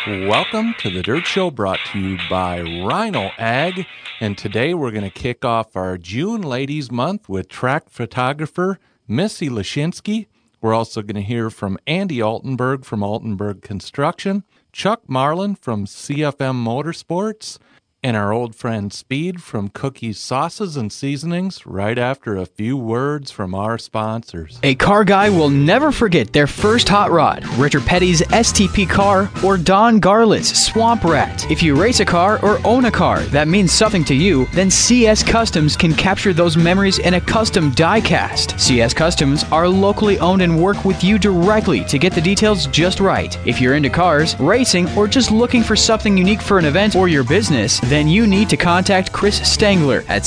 Welcome to the Dirt Show, brought to you by Rhino Ag. And today we're going to kick off our June Ladies Month with track photographer Missy Lashinsky. We're also going to hear from Andy Altenberg from Altenberg Construction, Chuck Marlin from CFM Motorsports, and our old friend Speed from Cookies, Sauces, and Seasonings right after a few words from our sponsors. A car guy will never forget their first hot rod, Richard Petty's STP car, or Don Garlett's Swamp Rat. If you race a car or own a car that means something to you, then CS Customs can capture those memories in a custom die cast. CS Customs are locally owned and work with you directly to get the details just right. If you're into cars, racing, or just looking for something unique for an event or your business, then you need to contact Chris Stangler at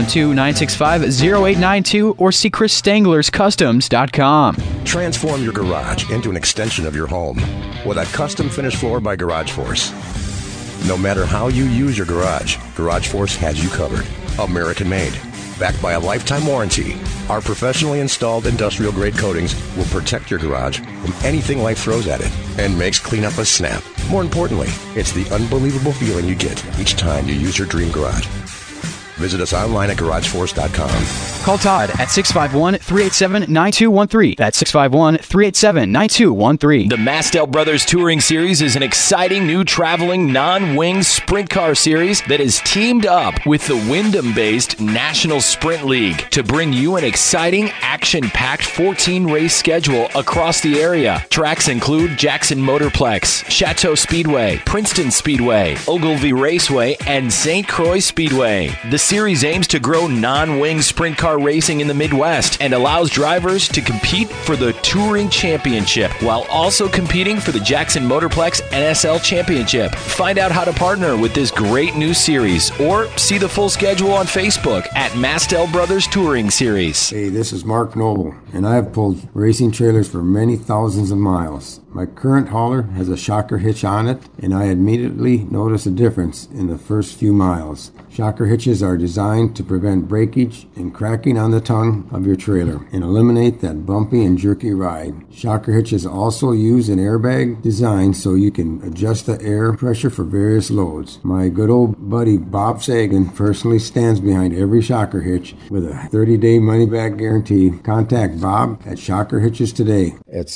612-965-0892 or see chrisstanglerscustoms.com. Transform your garage into an extension of your home with a custom finished floor by Garage Force. No matter how you use your garage, Garage Force has you covered. American made. Backed by a lifetime warranty, our professionally installed industrial-grade coatings will protect your garage from anything life throws at it and makes cleanup a snap. More importantly, it's the unbelievable feeling you get each time you use your dream garage. Visit us online at GarageForce.com. Call Todd at 651-387-9213. That's 651-387-9213. The Mastel Brothers Touring Series is an exciting new traveling non-wing sprint car series that is teamed up with the Wyndham-based National Sprint League to bring you an exciting, action-packed 14-race schedule across the area. Tracks include Jackson Motorplex, Chateau Speedway, Princeton Speedway, Ogilvy Raceway, and St. Croix Speedway. The series aims to grow non-wing sprint car racing in the Midwest and allows drivers to compete for the Touring Championship while also competing for the Jackson Motorplex NSL Championship. Find out how to partner with this great new series or see the full schedule on Facebook at Mastel Brothers Touring Series. Hey, this is Mark Noble, and I have pulled racing trailers for many thousands of miles. My current hauler has a shocker hitch on it, and I immediately notice a difference in the first few miles. Shocker hitches are designed to prevent breakage and cracking on the tongue of your trailer and eliminate that bumpy and jerky ride. Shocker hitches also use an airbag design so you can adjust the air pressure for various loads. My good old buddy Bob Sagan personally stands behind every shocker hitch with a 30-day money-back guarantee. Contact Bob at Shocker Hitches today at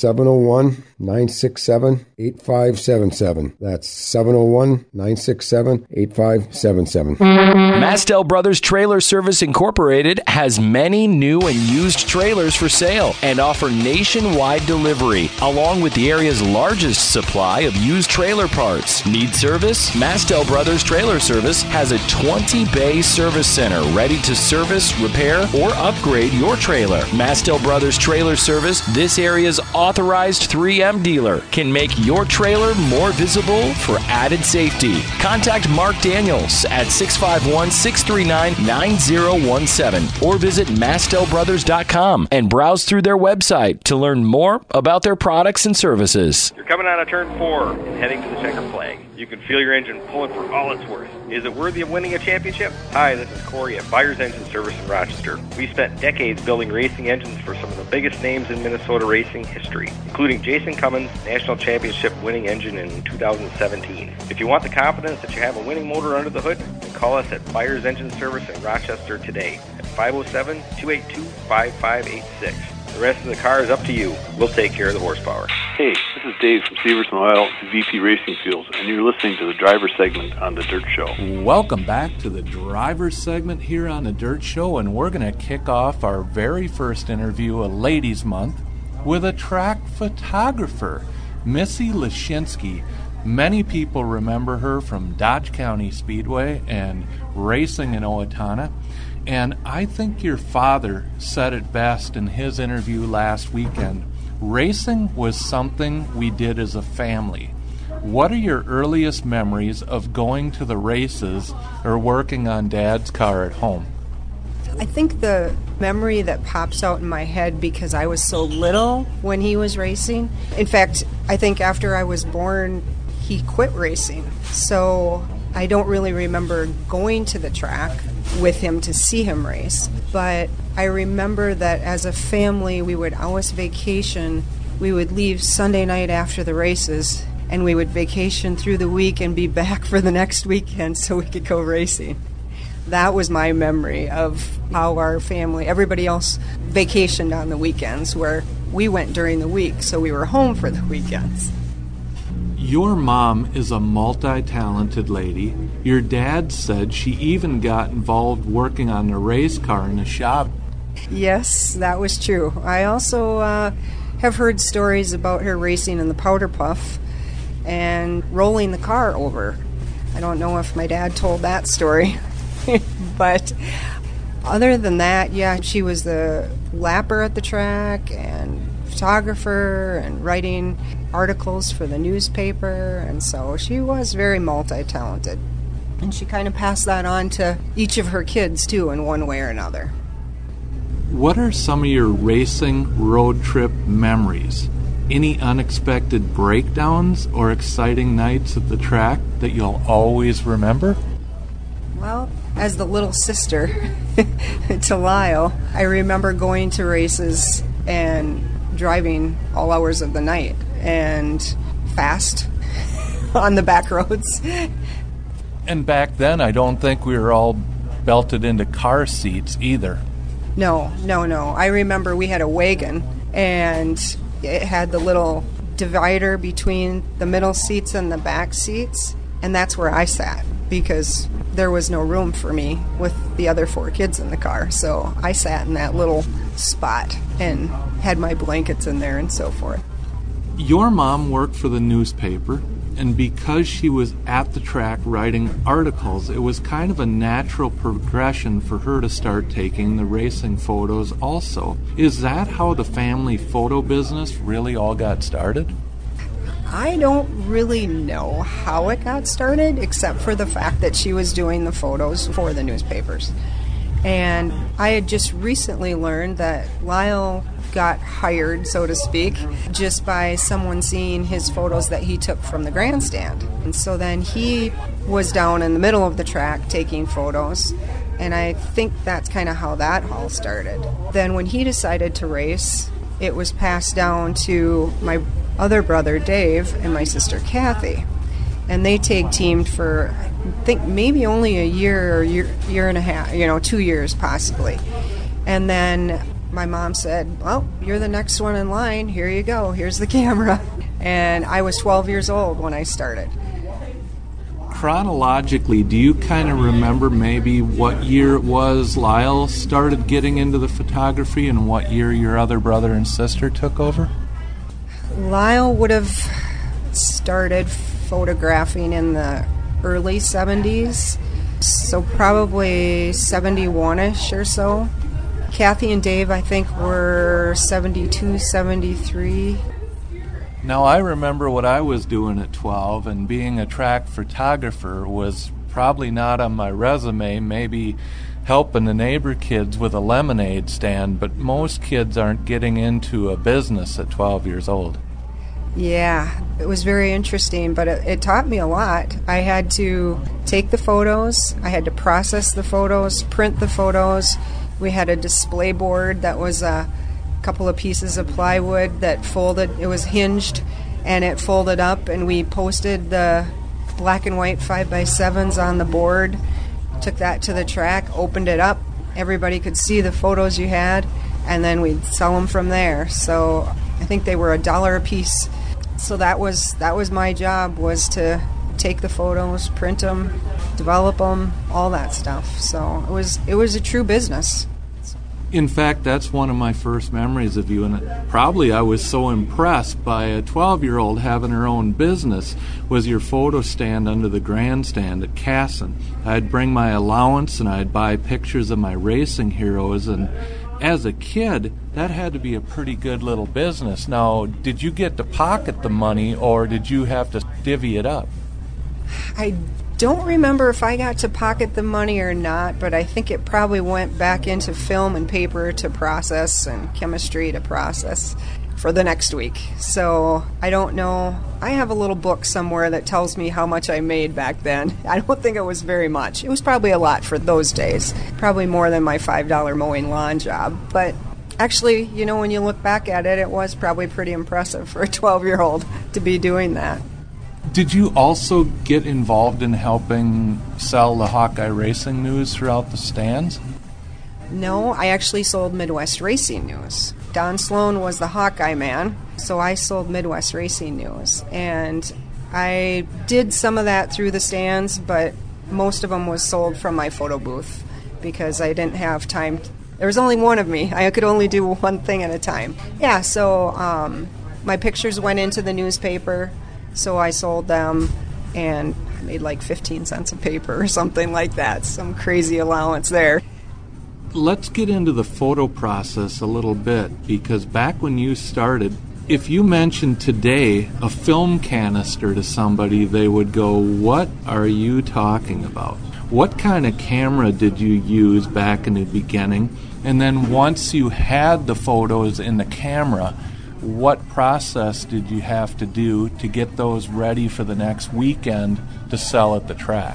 701-967-8577. That's 701-967-8577. Mastel Brothers Trailer Service Incorporated has many new and used trailers for sale and offer nationwide delivery, along with the area's largest supply of used trailer parts. Need service? Mastel Brothers Trailer Service has a 20-bay service center ready to service, repair, or upgrade your trailer. Mastel Brothers Trailer Service, this area's authorized 3M dealer, can make your trailer more visible for added safety. Contact Mark Daniels at 651-639-9017 or visit MastelBrothers.com and browse through their website to learn more about their products and services. You're coming out of turn 4 and heading to the checker flag. You can feel your engine pulling for all it's worth. Is it worthy of winning a championship? Hi, this is Corey at Byers Engine Service in Rochester. We spent decades building racing engines for some of the biggest names in Minnesota racing history, including Jason Cummins' national championship winning engine in 2017. If you want the confidence that you have a winning motor under the hood, then call us at Byers Engine Service in Rochester today at 507-282-5586. The rest of the car is up to you. We'll take care of the horsepower. Hey, this is Dave from Severson Oil, VP Racing Fuels, and you're listening to the driver segment on The Dirt Show. Welcome back to the driver's segment here on The Dirt Show, and we're going to kick off our very first interview of Ladies Month with a track photographer, Missy Lashinsky. Many people remember her from Dodge County Speedway and racing in Owatonna. And I think your father said it best in his interview last weekend. Racing was something we did as a family. What are your earliest memories of going to the races or working on Dad's car at home? I think the memory that pops out in my head, because I was so little when he was racing. In fact, I think after I was born, he quit racing. So I don't really remember going to the track with him to see him race. But I remember that as a family, we would always vacation. We would leave Sunday night after the races and we would vacation through the week and be back for the next weekend so we could go racing. That was my memory of how our family, everybody else vacationed on the weekends, where we went during the week, so we were home for the weekends. Your mom is a multi-talented lady. Your dad said she even got involved working on a race car in the shop. Yes, that was true. I also have heard stories about her racing in the powder puff and rolling the car over. I don't know if my dad told that story, but other than that, yeah, she was the lapper at the track and photographer and writing articles for the newspaper, and so she was very multi-talented. And she kind of passed that on to each of her kids, too, in one way or another. What are some of your racing road trip memories? Any unexpected breakdowns or exciting nights at the track that you'll always remember? Well, as the little sister to Lyle, I remember going to races and driving all hours of the night and fast on the back roads. And back then, I don't think we were all belted into car seats either. No. I remember we had a wagon, and it had the little divider between the middle seats and the back seats, and that's where I sat because there was no room for me with the other 4 kids in the car. So I sat in that little spot and had my blankets in there and so forth. Your mom worked for the newspaper, and because she was at the track writing articles, it was kind of a natural progression for her to start taking the racing photos also. Is that how the family photo business really all got started? I don't really know how it got started, except for the fact that she was doing the photos for the newspapers. And I had just recently learned that Lyle got hired, so to speak, just by someone seeing his photos that he took from the grandstand. And so then he was down in the middle of the track taking photos, and I think that's kind of how that all started. Then when he decided to race, it was passed down to my other brother Dave and my sister Kathy. And they tag-teamed for, I think, maybe only a year or year and a half, 2 years possibly. And then my mom said, well, you're the next one in line. Here you go. Here's the camera. And I was 12 years old when I started. Chronologically, do you kind of remember maybe what year it was Lyle started getting into the photography and what year your other brother and sister took over? Lyle would have started photographing in the early 70s, so probably 71-ish or so. Kathy and Dave, I think, were 72, 73. Now, I remember what I was doing at 12, and being a track photographer was probably not on my resume, maybe helping the neighbor kids with a lemonade stand, but most kids aren't getting into a business at 12 years old. Yeah, it was very interesting, but it taught me a lot. I had to take the photos, I had to process the photos, print the photos. We had a display board that was a couple of pieces of plywood that folded. It was hinged, and it folded up, and we posted the black and white 5x7s on the board, took that to the track, opened it up. Everybody could see the photos you had, and then we'd sell them from there. So I think they were $1 a piece. So that was my job, was to take the photos, print them, develop them, all that stuff. So it was a true business. In fact, that's one of my first memories of you, and probably I was so impressed by a 12-year-old having her own business was your photo stand under the grandstand at Casson. I'd bring my allowance and I'd buy pictures of my racing heroes, and as a kid, that had to be a pretty good little business. Now, did you get to pocket the money, or did you have to divvy it up? I don't remember if I got to pocket the money or not, but I think it probably went back into film and paper to process and chemistry to process for the next week. So I don't know. I have a little book somewhere that tells me how much I made back then. I don't think it was very much. It was probably a lot for those days. Probably more than my $5 mowing lawn job. But actually, when you look back at it, it was probably pretty impressive for a 12-year-old to be doing that. Did you also get involved in helping sell the Hawkeye Racing News throughout the stands? No, I actually sold Midwest Racing News. Don Sloan was the Hawkeye man, so I sold Midwest Racing News. And I did some of that through the stands, but most of them was sold from my photo booth because I didn't have time. There was only one of me. I could only do one thing at a time. Yeah, so my pictures went into the newspaper, so I sold them, and I made like 15 cents a paper or something like that. Some crazy allowance there. Let's get into the photo process a little bit, because back when you started, if you mentioned today a film canister to somebody, they would go, "What are you talking about?" What kind of camera did you use back in the beginning? And then once you had the photos in the camera, what process did you have to do to get those ready for the next weekend to sell at the track?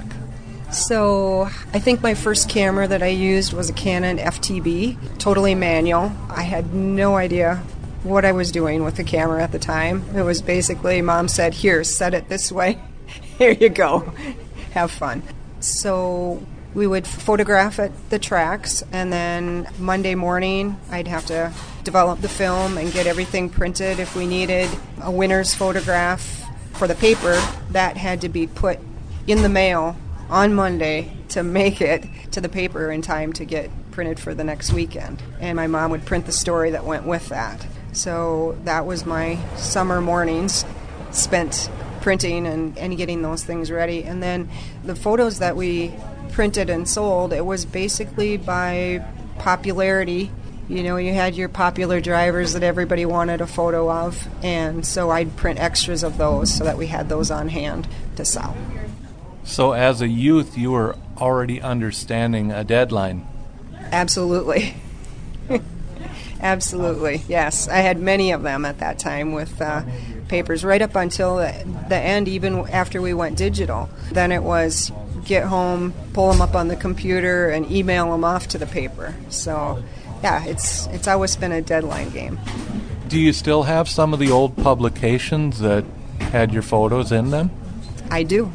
So I think my first camera that I used was a Canon FTB, totally manual. I had no idea what I was doing with the camera at the time. It was basically, Mom said, "Here, set it this way. Here you go. Have fun." So we would photograph at the tracks, and then Monday morning I'd have to develop the film and get everything printed. If we needed a winner's photograph for the paper, that had to be put in the mail on Monday to make it to the paper in time to get printed for the next weekend. And my mom would print the story that went with that. So that was my summer mornings spent printing and getting those things ready. And then the photos that we printed and sold, it was basically by popularity. You know, you had your popular drivers that everybody wanted a photo of, and so I'd print extras of those so that we had those on hand to sell. So as a youth, you were already understanding a deadline. Absolutely. Absolutely, yes. I had many of them at that time with papers right up until the end, even after we went digital. Then it was get home, pull them up on the computer, and email them off to the paper. So, yeah, it's always been a deadline game. Do you still have some of the old publications that had your photos in them? I do.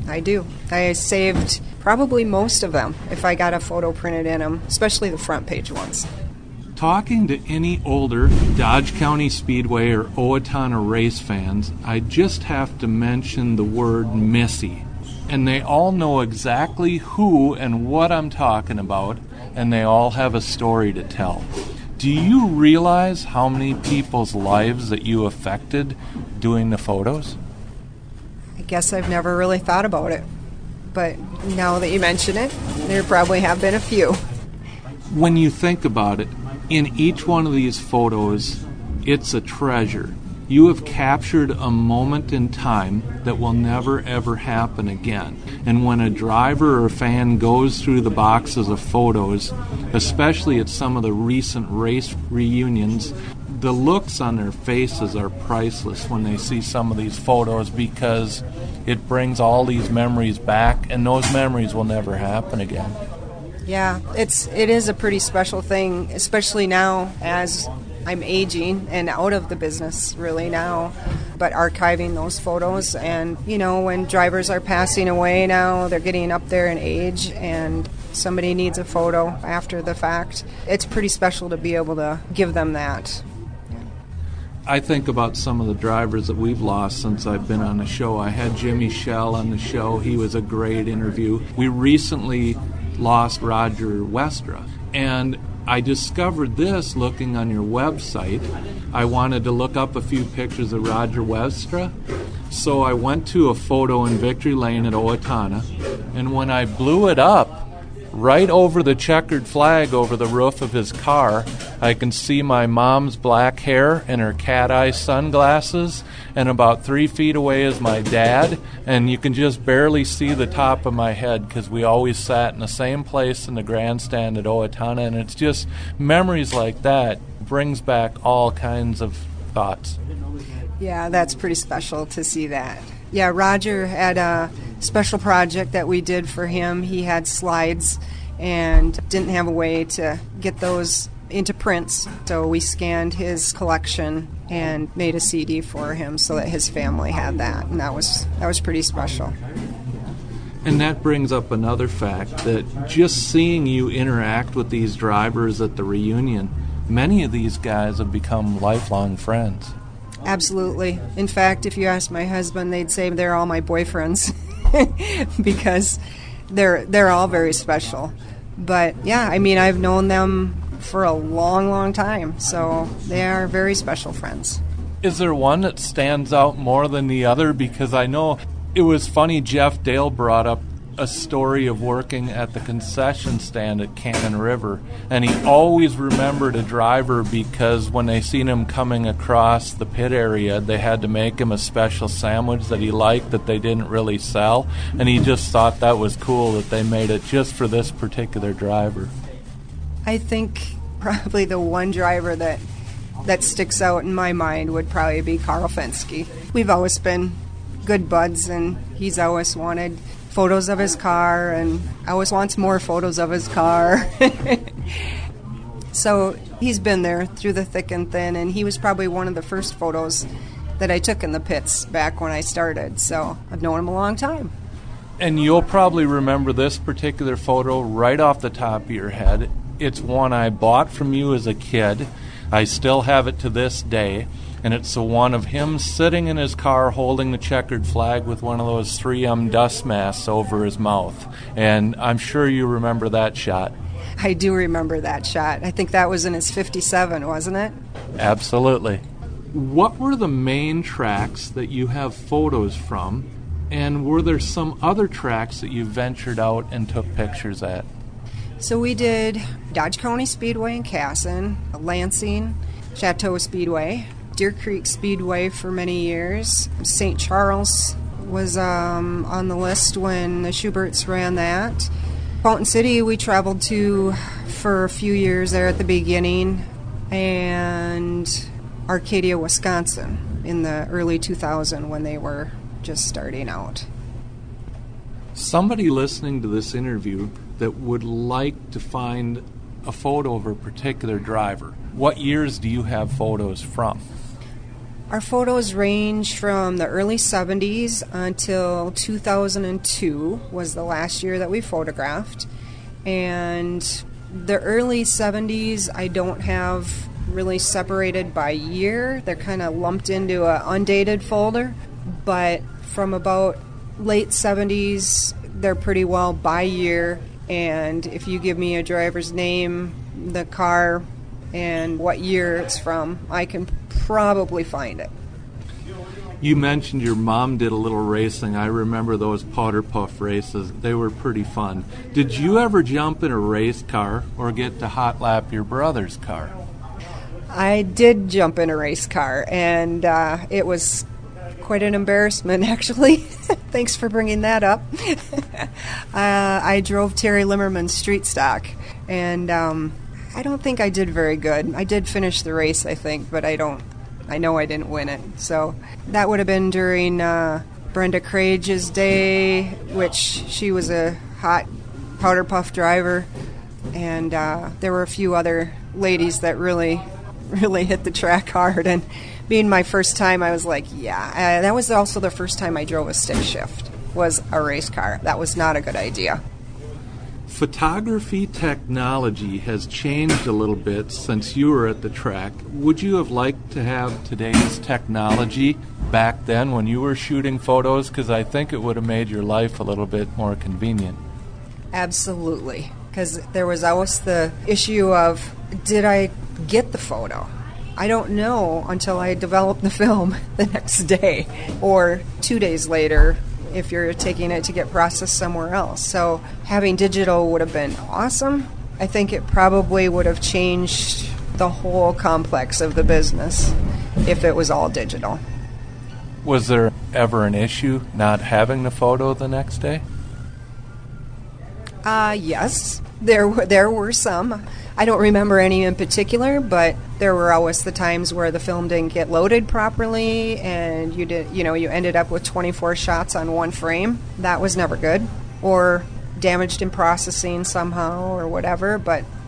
I saved probably most of them if I got a photo printed in them, especially the front page ones. Talking to any older Dodge County Speedway or Owatonna race fans, I just have to mention the word Missy. And they all know exactly who and what I'm talking about, and they all have a story to tell. Do you realize how many people's lives that you affected doing the photos? I guess I've never really thought about it, but now that you mention it, there probably have been a few. When you think about it, in each one of these photos, it's a treasure. You have captured a moment in time that will never ever happen again. And when a driver or fan goes through the boxes of photos, especially at some of the recent race reunions, the looks on their faces are priceless when they see some of these photos, because it brings all these memories back, and those memories will never happen again. Yeah, it is a pretty special thing, especially now as I'm aging and out of the business really now, but archiving those photos. And, you know, when drivers are passing away now, they're getting up there in age, and somebody needs a photo after the fact. It's pretty special to be able to give them that. I think about some of the drivers that we've lost since I've been on the show. I had Jimmy Schell on the show. He was a great interview. We recently lost Roger Westra, and I discovered this looking on your website. I wanted to look up a few pictures of Roger Westra, so I went to a photo in Victory Lane at Owatonna, and when I blew it up, right over the checkered flag over the roof of his car, I can see my mom's black hair and her cat-eye sunglasses, and about 3 feet away is my dad, and you can just barely see the top of my head because we always sat in the same place in the grandstand at Owatonna, and it's just memories like that brings back all kinds of thoughts. Yeah, that's pretty special to see that. Yeah, Roger had a special project that we did for him. He had slides and didn't have a way to get those into prints. So we scanned his collection and made a CD for him so that his family had that, and that was pretty special. And that brings up another fact, that just seeing you interact with these drivers at the reunion, many of these guys have become lifelong friends. Absolutely. In fact, if you ask my husband, they'd say they're all my boyfriends because they're all very special. But yeah, I mean, I've known them for a long, long time, so they are very special friends. Is there one that stands out more than the other? Because I know it was funny, Jeff Dale brought up a story of working at the concession stand at Cannon River, and he always remembered a driver because when they seen him coming across the pit area, they had to make him a special sandwich that he liked that they didn't really sell, and he just thought that was cool that they made it just for this particular driver. I think probably the one driver that sticks out in my mind would probably be Carl Fenske. We've always been good buds, and he's always wanted photos of his car, and always wants more photos of his car. So he's been there through the thick and thin, and he was probably one of the first photos that I took in the pits back when I started. So I've known him a long time. And you'll probably remember this particular photo right off the top of your head. It's one I bought from you as a kid. I still have it to this day. And it's the one of him sitting in his car holding the checkered flag with one of those 3M dust masks over his mouth. And I'm sure you remember that shot. I do remember that shot. I think that was in his 57, wasn't it? Absolutely. What were the main tracks that you have photos from? And were there some other tracks that you ventured out and took pictures at? So we did Dodge County Speedway in Casson, Lansing, Chateau Speedway, Deer Creek Speedway for many years. St. Charles was on the list when the Schuberts ran that. Fountain City we traveled to for a few years there at the beginning, and Arcadia, Wisconsin in the early 2000s when they were just starting out. Somebody listening to this interview that would like to find a photo of a particular driver, what years do you have photos from? Our photos range from the early 70s until 2002 was the last year that we photographed. And the early 70s I don't have really separated by year. They're kind of lumped into an undated folder. But from about late 70s, they're pretty well by year. And if you give me a driver's name, the car, and what year it's from, I can probably find it. You mentioned your mom did a little racing. I remember those powder puff races. They were pretty fun. Did you ever jump in a race car or get to hot lap your brother's car? I did jump in a race car, and it was quite an embarrassment, actually. Thanks for bringing that up. I drove Terry Limmerman's street stock, and I don't think I did very good. I did finish the race, I think, but I know I didn't win it. So that would have been during Brenda Crage's day, which she was a hot powder puff driver, and there were a few other ladies that really hit the track hard. And being my first time, I was like, yeah. That was also the first time I drove a stick shift, was a race car. That was not a good idea. Photography technology has changed a little bit since you were at the track. Would you have liked to have today's technology back then when you were shooting photos? Because I think it would have made your life a little bit more convenient. Absolutely. Because there was always the issue of, did I get the photo? I don't know until I develop the film the next day or 2 days later if you're taking it to get processed somewhere else. So having digital would have been awesome. I think it probably would have changed the whole complex of the business if it was all digital. Was there ever an issue not having the photo the next day? Yes, there were some. I don't remember any in particular, but there were always the times where the film didn't get loaded properly, and you ended up with 24 shots on one frame. That was never good, or damaged in processing somehow or whatever. But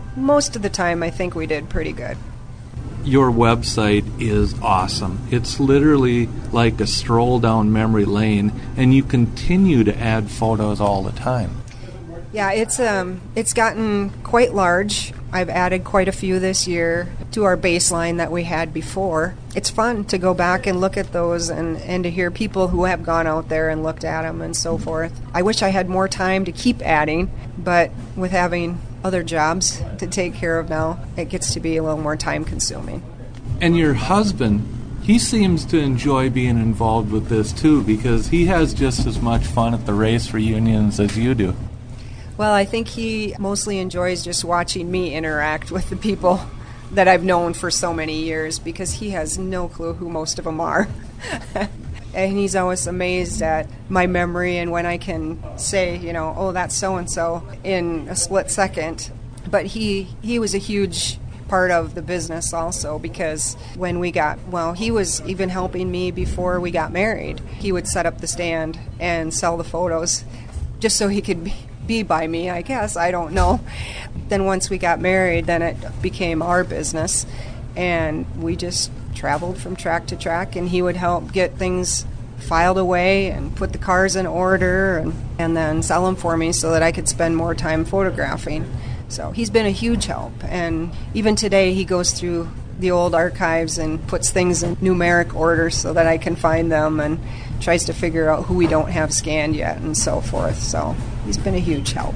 most of the time I think we did pretty good. Your website is awesome. It's literally like a stroll down memory lane, and you continue to add photos all the time. Yeah, it's gotten quite large. I've added quite a few this year to our baseline that we had before. It's fun to go back and look at those and to hear people who have gone out there and looked at them and so forth. I wish I had more time to keep adding, but with having other jobs to take care of now, it gets to be a little more time consuming. And your husband, he seems to enjoy being involved with this too, because he has just as much fun at the race reunions as you do. Well, I think he mostly enjoys just watching me interact with the people that I've known for so many years, because he has no clue who most of them are. And he's always amazed at my memory and when I can say, oh, that's so-and-so in a split second. But he was a huge part of the business also, because when he was even helping me before we got married. He would set up the stand and sell the photos just so he could be by me, I guess. I don't know. Then once we got married, then it became our business, and we just traveled from track to track, and he would help get things filed away and put the cars in order and then sell them for me so that I could spend more time photographing. So he's been a huge help, and even today he goes through the old archives and puts things in numeric order so that I can find them, and tries to figure out who we don't have scanned yet and so forth. So he's been a huge help.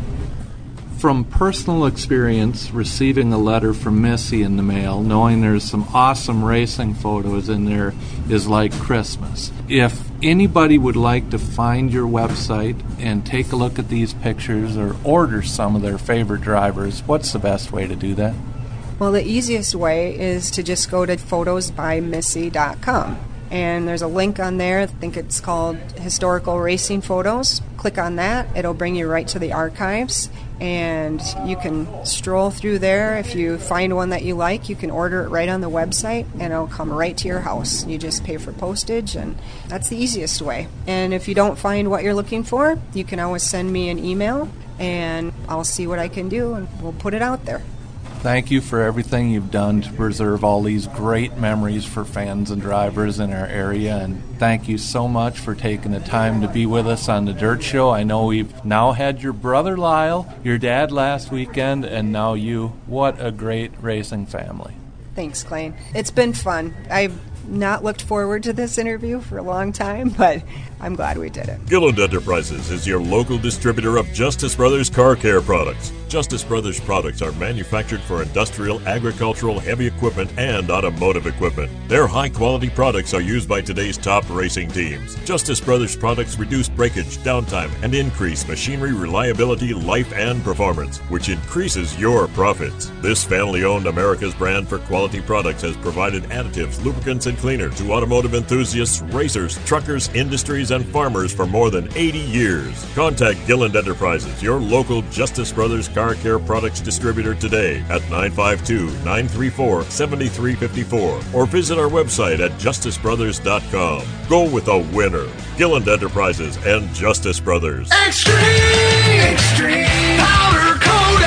From personal experience, receiving a letter from Missy in the mail, knowing there's some awesome racing photos in there, is like Christmas. If anybody would like to find your website and take a look at these pictures or order some of their favorite drivers, what's the best way to do that? Well, the easiest way is to just go to photosbymissy.com. And there's a link on there. I think it's called Historical Racing Photos. Click on that. It'll bring you right to the archives. And you can stroll through there. If you find one that you like, you can order it right on the website, and it'll come right to your house. You just pay for postage, and that's the easiest way. And if you don't find what you're looking for, you can always send me an email, and I'll see what I can do, and we'll put it out there. Thank you for everything you've done to preserve all these great memories for fans and drivers in our area, and thank you so much for taking the time to be with us on the Dirt Show. I know we've now had your brother Lyle, your dad last weekend, and now you. What a great racing family. Thanks, Clayne. It's been fun. I've not looked forward to this interview for a long time, but I'm glad we did it. Gilland Enterprises is your local distributor of Justice Brothers Car Care products. Justice Brothers products are manufactured for industrial, agricultural, heavy equipment, and automotive equipment. Their high-quality products are used by today's top racing teams. Justice Brothers products reduce breakage, downtime, and increase machinery reliability, life, and performance, which increases your profits. This family-owned America's brand for quality products has provided additives, lubricants, and cleaners to automotive enthusiasts, racers, truckers, industries, and farmers for more than 80 years. Contact Gilland Enterprises, your local Justice Brothers Car Care Products distributor today at 952-934-7354 or visit our website at justicebrothers.com. Go with a winner. Gilland Enterprises and Justice Brothers. Extreme powder coating.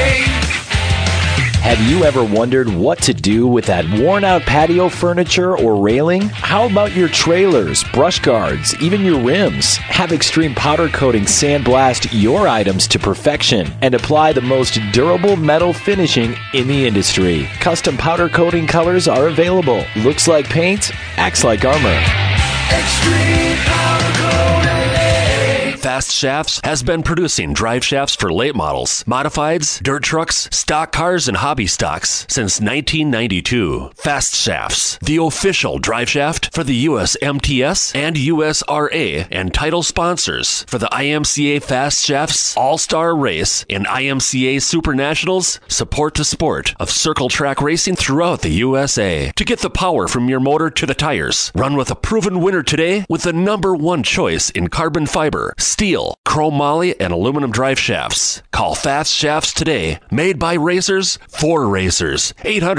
Have you ever wondered what to do with that worn-out patio furniture or railing? How about your trailers, brush guards, even your rims? Have Extreme Powder Coating sandblast your items to perfection and apply the most durable metal finishing in the industry. Custom powder coating colors are available. Looks like paint, acts like armor. Extreme Powder Coating. Fast Shafts has been producing drive shafts for late models, modifieds, dirt trucks, stock cars, and hobby stocks since 1992. Fast Shafts, the official drive shaft for the US MTS and USRA, and title sponsors for the IMCA Fast Shafts All-Star Race and IMCA Super Nationals Support to Sport of circle track racing throughout the USA. To get the power from your motor to the tires, run with a proven winner today with the #1 choice in carbon fiber, steel, chromoly, and aluminum drive shafts. Call Fast Shafts today. Made by racers for racers.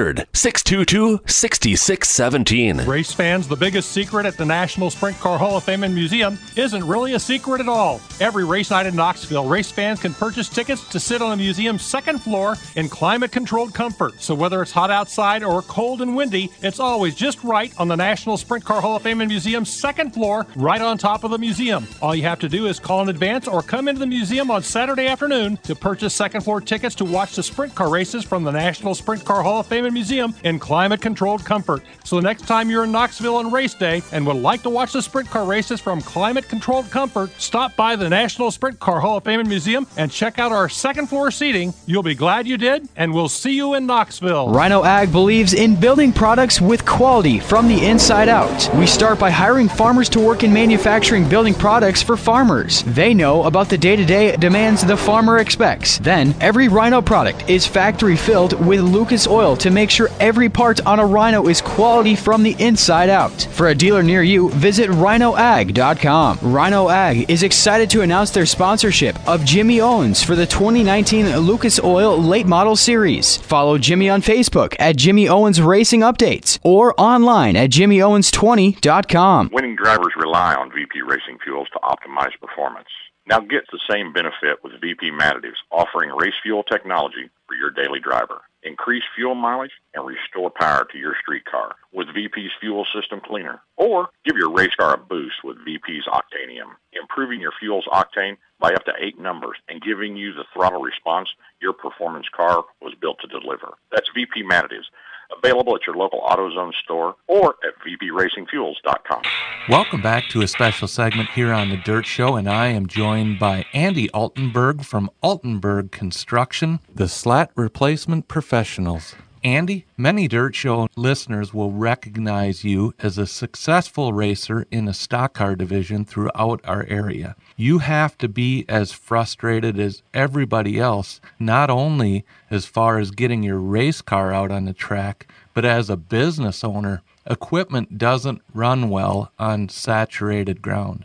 800-622-6617. Race fans, the biggest secret at the National Sprint Car Hall of Fame and Museum isn't really a secret at all. Every race night in Knoxville, race fans can purchase tickets to sit on the museum's second floor in climate-controlled comfort. So whether it's hot outside or cold and windy, it's always just right on the National Sprint Car Hall of Fame and Museum's second floor, right on top of the museum. All you have to do is call in advance or come into the museum on Saturday afternoon to purchase second floor tickets to watch the sprint car races from the National Sprint Car Hall of Fame and Museum in climate-controlled comfort. So the next time you're in Knoxville on race day and would like to watch the sprint car races from climate-controlled comfort, stop by the National Sprint Car Hall of Fame and Museum and check out our second floor seating. You'll be glad you did, and we'll see you in Knoxville. Rhino Ag believes in building products with quality from the inside out. We start by hiring farmers to work in manufacturing building products for farmers. They know about the day-to-day demands the farmer expects. Then, every Rhino product is factory filled with Lucas Oil to make sure every part on a Rhino is quality from the inside out. For a dealer near you, visit rhinoag.com. Rhino Ag is excited to announce their sponsorship of Jimmy Owens for the 2019 Lucas Oil Late Model Series. Follow Jimmy on Facebook at Jimmy Owens Racing Updates or online at jimmyowens20.com. Winning drivers rely on VP Racing Fuels to optimize performance. Now get the same benefit with VP Additives, offering race fuel technology for your daily driver. Increase fuel mileage and restore power to your street car with VP's Fuel System Cleaner. Or give your race car a boost with VP's Octanium, improving your fuel's octane by up to 8 numbers and giving you the throttle response your performance car was built to deliver. That's VP Additives. Available at your local AutoZone store or at vpracingfuels.com. Welcome back to a special segment here on The Dirt Show, and I am joined by Andy Altenberg from Altenberg Construction, the slat replacement professionals. Andy, many Dirt Show listeners will recognize you as a successful racer in the stock car division throughout our area. You have to be as frustrated as everybody else, not only as far as getting your race car out on the track, but as a business owner, equipment doesn't run well on saturated ground.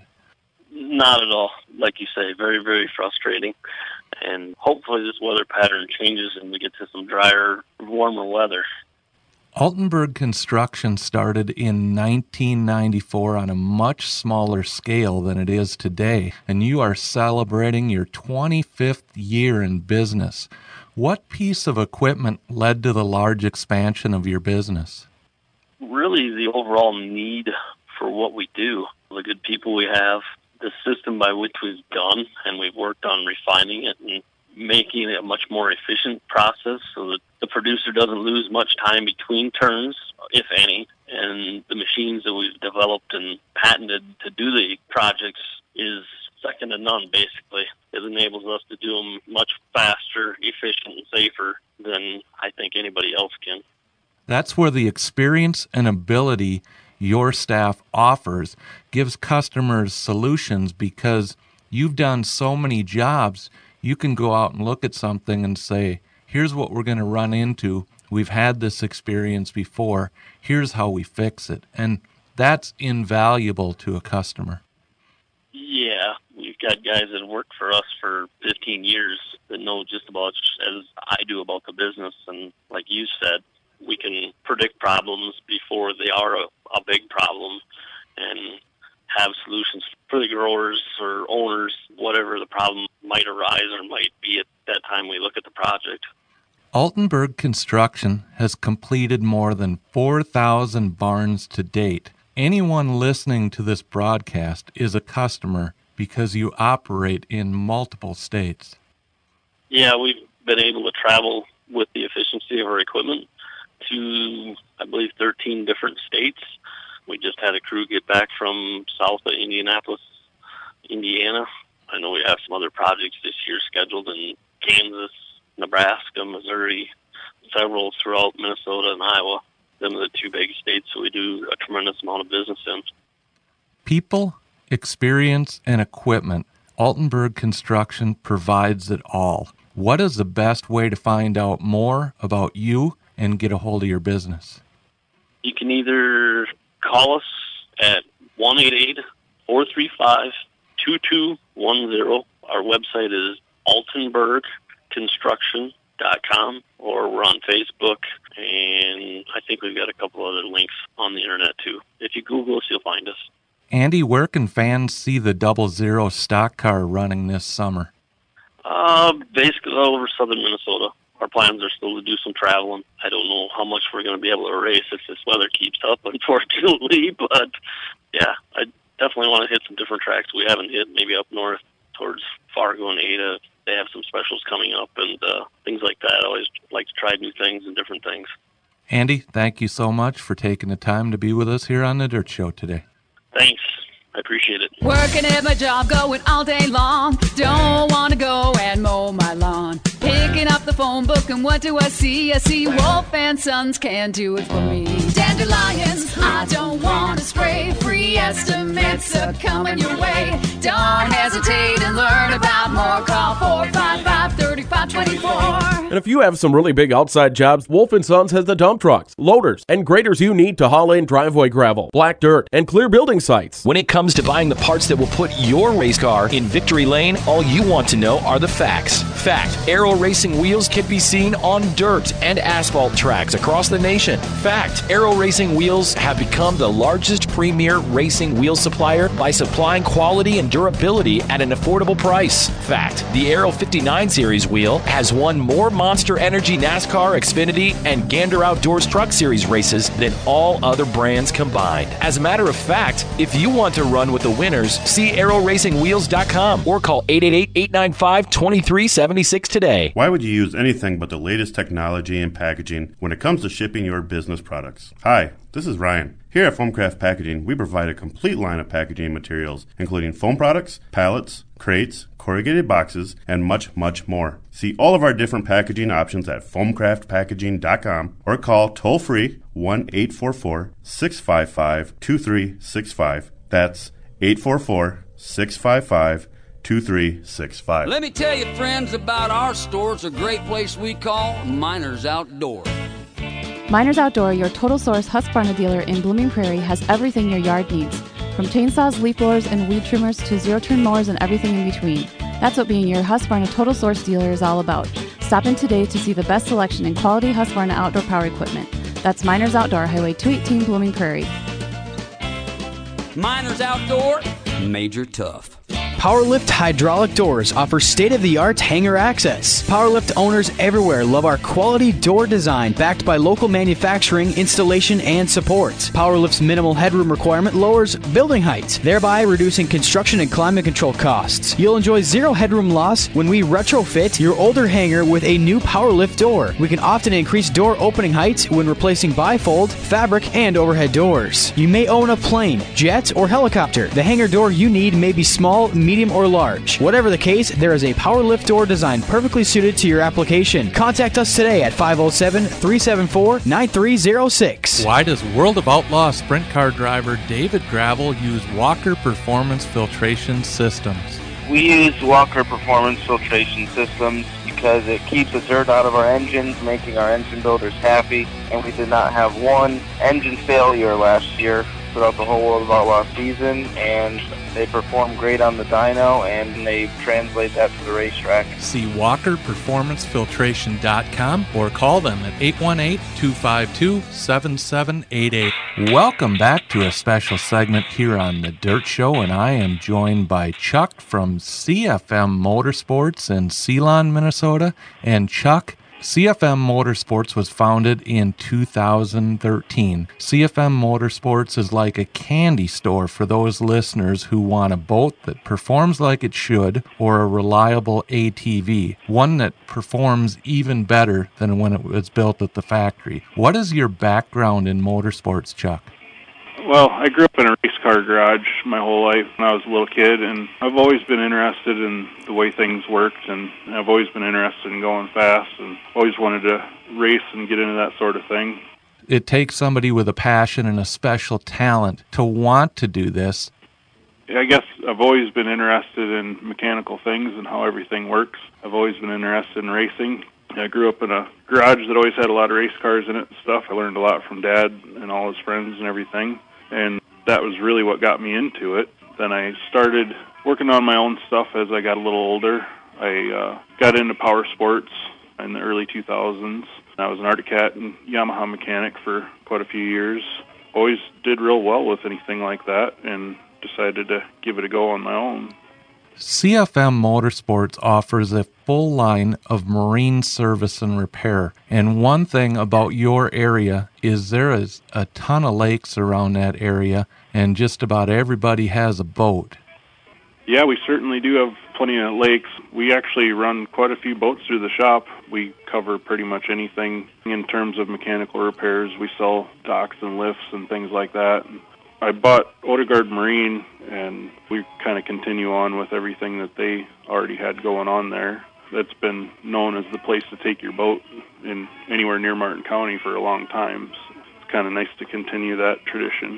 Not at all. Like you say, very, very frustrating. And hopefully this weather pattern changes and we get to some drier, warmer weather. Altenberg Construction started in 1994 on a much smaller scale than it is today, and you are celebrating your 25th year in business. What piece of equipment led to the large expansion of your business? Really the overall need for what we do, the good people we have, the system by which we've done, and we've worked on refining it and making it a much more efficient process so that the producer doesn't lose much time between turns, if any, and the machines that we've developed and patented to do the projects is second to none, basically. It enables us to do them much faster, efficient, and safer than I think anybody else can. That's where the experience and ability your staff offers gives customers solutions, because you've done so many jobs. You can go out and look at something and say, here's what we're going to run into. We've had this experience before. Here's how we fix it. And that's invaluable to a customer. Yeah, we've got guys that have worked for us for 15 years that know just about as I do about the business. And like you said, we can predict problems before they are a big problem and have solutions for the growers or owners, whatever the problem might arise or might be at that time we look at the project. Altenberg Construction has completed more than 4,000 barns to date. Anyone listening to this broadcast is a customer because you operate in multiple states. Yeah, we've been able to travel with the efficiency of our equipment to, I believe, 13 different states. We just had a crew get back from south of Indianapolis, Indiana. I know we have some other projects this year scheduled in Kansas, Nebraska, Missouri, several throughout Minnesota and Iowa. Them are the two big states that we do a tremendous amount of business in. People, experience, and equipment. Altenberg Construction provides it all. What is the best way to find out more about you and get a hold of your business? You can either call us at 1-888-435-2682 2210. Our website is altenbergconstruction.com, or we're on Facebook, and I think we've got a couple other links on the internet too. If you Google us, you'll find us. Andy, where can fans see the 00 stock car running this summer? Basically all over southern Minnesota. Our plans are still to do some traveling. I don't know how much we're going to be able to race if this weather keeps up, unfortunately, but yeah, I definitely want to hit some different tracks we haven't hit, maybe up north towards Fargo and Ada. They have some specials coming up and things like that. I always like to try new things and different things. Andy, thank you so much for taking the time to be with us here on the Dirt Show today. Thanks. I appreciate it. Working at my job, going all day long. Don't want to go and mow my lawn. Picking up the phone book, and what do I see? I see Wolf and Sons can do it for me. Dandelions, I don't want to spray. Free estimates are coming your way. Don't hesitate and learn about more. Call 455-3524. And if you have some really big outside jobs, Wolf & Sons has the dump trucks, loaders, and graders you need to haul in driveway gravel, black dirt, and clear building sites. When it comes to buying the parts that will put your race car in victory lane, all you want to know are the facts. Fact, Aero Racing wheels can be seen on dirt and asphalt tracks across the nation. Fact, Aero Racing wheels have become the largest premier racing wheel supplier by supplying quality and durability at an affordable price. Fact, the Aero 59 Series wheel has won more Monster Energy NASCAR, Xfinity, and Gander Outdoors Truck Series races than all other brands combined. As a matter of fact, if you want to run with the winners, see aeroracingwheels.com or call 888-895-2376 today. Why would you use anything but the latest technology and packaging when it comes to shipping your business products? Hi, this is Ryan. Here at Foamcraft Packaging, we provide a complete line of packaging materials, including foam products, pallets, crates, corrugated boxes, and much, much more. See all of our different packaging options at foamcraftpackaging.com or call toll-free 1-844-655-2365. That's 844-655-2365. Let me tell you, friends, about our store. It's a great place we call Miners Outdoor. Miners Outdoor, your total source Husqvarna dealer in Blooming Prairie, has everything your yard needs. From chainsaws, leaf blowers, and weed trimmers to zero-turn mowers and everything in between. That's what being your Husqvarna total source dealer is all about. Stop in today to see the best selection in quality Husqvarna outdoor power equipment. That's Miners Outdoor, Highway 218, Blooming Prairie. Miners Outdoor, Major Tough. PowerLift Hydraulic Doors offer state-of-the-art hanger access. PowerLift owners everywhere love our quality door design backed by local manufacturing, installation, and support. PowerLift's minimal headroom requirement lowers building height, thereby reducing construction and climate control costs. You'll enjoy zero headroom loss when we retrofit your older hanger with a new PowerLift door. We can often increase door opening heights when replacing bifold, fabric, and overhead doors. You may own a plane, jet, or helicopter. The hanger door you need may be small, medium, or large. Whatever the case, there is a PowerLift door design perfectly suited to your application. Contact us today at 507-374-9306. Why does World of Outlaw sprint car driver David Gravel use Walker Performance Filtration Systems? We use Walker Performance Filtration Systems because it keeps the dirt out of our engines, making our engine builders happy, and we did not have one engine failure last year throughout the whole World of Outlaw season, and they perform great on the dyno, and they translate that to the racetrack. See WalkerPerformanceFiltration.com or call them at 818-252-7788. Welcome back to a special segment here on The Dirt Show, and I am joined by Chuck from CFM Motorsports in Ceylon, Minnesota. And Chuck, CFM Motorsports was founded in 2013. CFM Motorsports is like a candy store for those listeners who want a boat that performs like it should or a reliable ATV, one that performs even better than when it was built at the factory. What is your background in motorsports, Chuck? Well, I grew up in a race car garage my whole life when I was a little kid, and I've always been interested in the way things worked, and I've always been interested in going fast, and always wanted to race and get into that sort of thing. It takes somebody with a passion and a special talent to want to do this. I guess I've always been interested in mechanical things and how everything works. I've always been interested in racing. I grew up in a garage that always had a lot of race cars in it and stuff. I learned a lot from Dad and all his friends and everything, and that was really what got me into it. Then I started working on my own stuff as I got a little older. I got into power sports in the early 2000s. I was an Arctic Cat and Yamaha mechanic for quite a few years. Always did real well with anything like that and decided to give it a go on my own. CFM Motorsports offers a full line of marine service and repair. And one thing about your area is there is a ton of lakes around that area, and just about everybody has a boat. Yeah, we certainly do have plenty of lakes. We actually run quite a few boats through the shop. We cover pretty much anything in terms of mechanical repairs. We sell docks and lifts and things like that. I bought Odegaard Marine, and we kind of continue on with everything that they already had going on there. That's been known as the place to take your boat in anywhere near Martin County for a long time. So it's kind of nice to continue that tradition.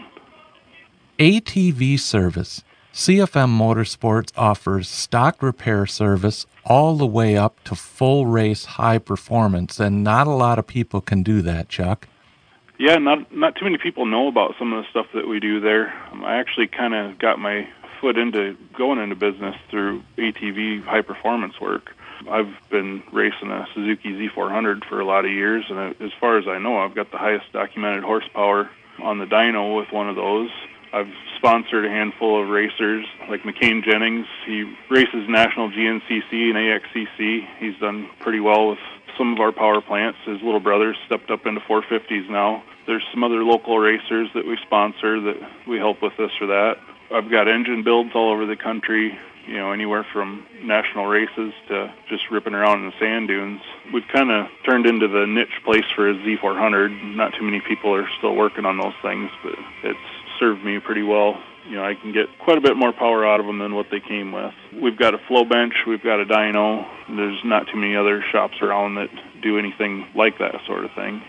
ATV service. CFM Motorsports offers stock repair service all the way up to full race high performance, and not a lot of people can do that, Chuck. Yeah, not too many people know about some of the stuff that we do there. I actually kind of got my foot into going into business through ATV high performance work. I've been racing a Suzuki Z400 for a lot of years, and as far as I know, I've got the highest documented horsepower on the dyno with one of those. I've sponsored a handful of racers, like McCain Jennings. He races National GNCC and AXCC. He's done pretty well with some of our power plants. His little brother stepped up into 450s now. There's some other local racers that we sponsor that we help with this or that. I've got engine builds all over the country, anywhere from national races to just ripping around in the sand dunes. We've kind of turned into the niche place for a Z400. Not too many people are still working on those things, but it's served me pretty well. I can get quite a bit more power out of them than what they came with. We've got a flow bench, we've got a dyno. There's not too many other shops around that do anything like that sort of thing.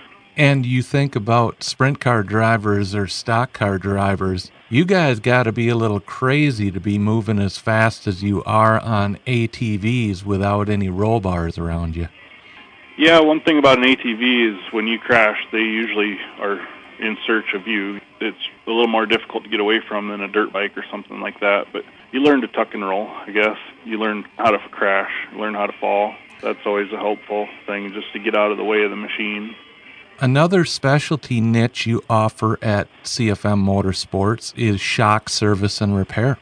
And you think about sprint car drivers or stock car drivers, you guys got to be a little crazy to be moving as fast as you are on ATVs without any roll bars around you. Yeah, one thing about an ATV is when you crash, they usually are in search of you. It's a little more difficult to get away from than a dirt bike or something like that, but you learn to tuck and roll, I guess. You learn how to crash, you learn how to fall. That's always a helpful thing, just to get out of the way of the machine. Another specialty niche you offer at CFM Motorsports is shock service and repair.